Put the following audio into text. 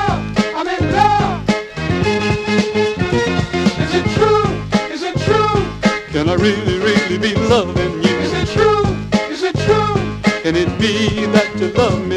love, I'm in love. Is it true? Is it true? Can I really, really be loving you? Is it true? Is it true? Can it be that you love me?